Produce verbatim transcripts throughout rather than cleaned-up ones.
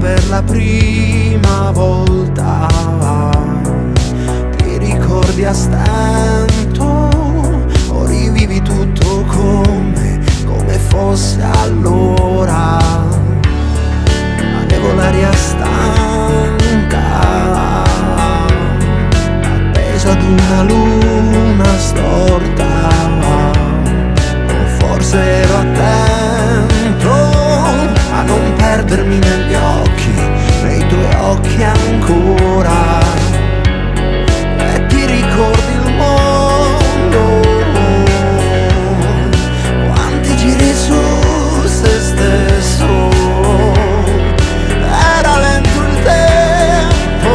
per la prima volta. Ti ricordi a stento o rivivi tutto come, come fosse allora. Avevo l'aria stanca, appeso ad una luna storta. O forse ero attento a non perdermi negli occhi, nei tuoi occhi ancora. E ti ricordi il mondo, quanti giri su se stesso. Era lento il tempo,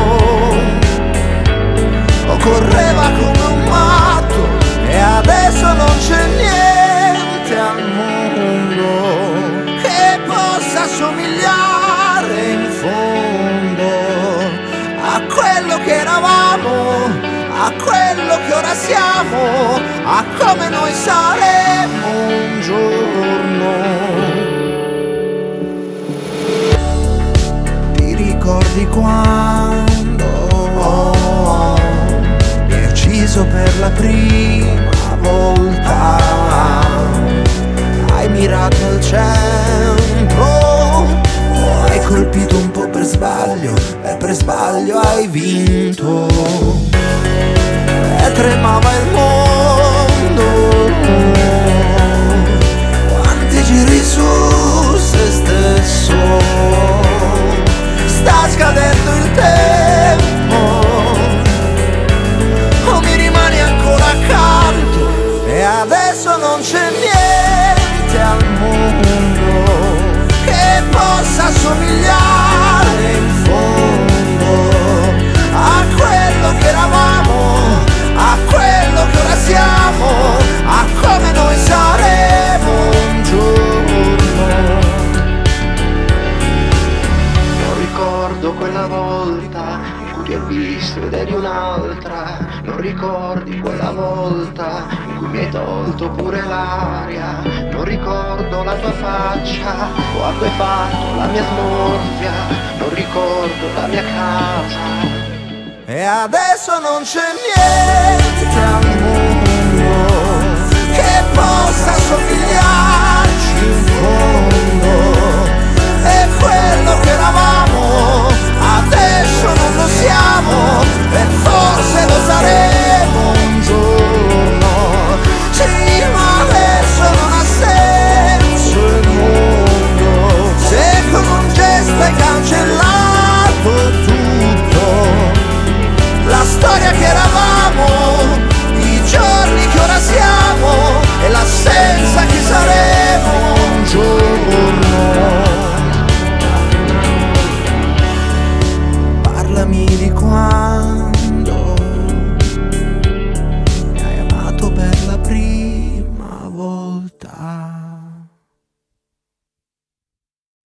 o correva come un matto, e adesso non c'è niente al mondo che possa somigliare in fondo a quello che eravamo, a quello che ora siamo, a come noi saremo un giorno. Ti ricordi quando oh, mi hai ucciso per la prima volta? Hai mirato al centro, oh, hai colpito un po' per sbaglio, e per sbaglio hai vinto. E tremava il mondo, quanti giri su se stesso. Sta scadendo il tempo, o mi rimani ancora accanto, e adesso non c'è niente al mondo che possa somigliare in fondo a quello che eravamo, a quello che ora siamo, a come noi saremo un giorno. Non ricordo quella volta in cui ti ho visto ed eri un'altra. Non ricordi quella volta in cui mi hai tolto pure l'aria. Non ricordo la tua faccia quando hai fatto la mia smorfia. Non ricordo la mia casa. E adesso non c'è niente al mondo che possa somigliare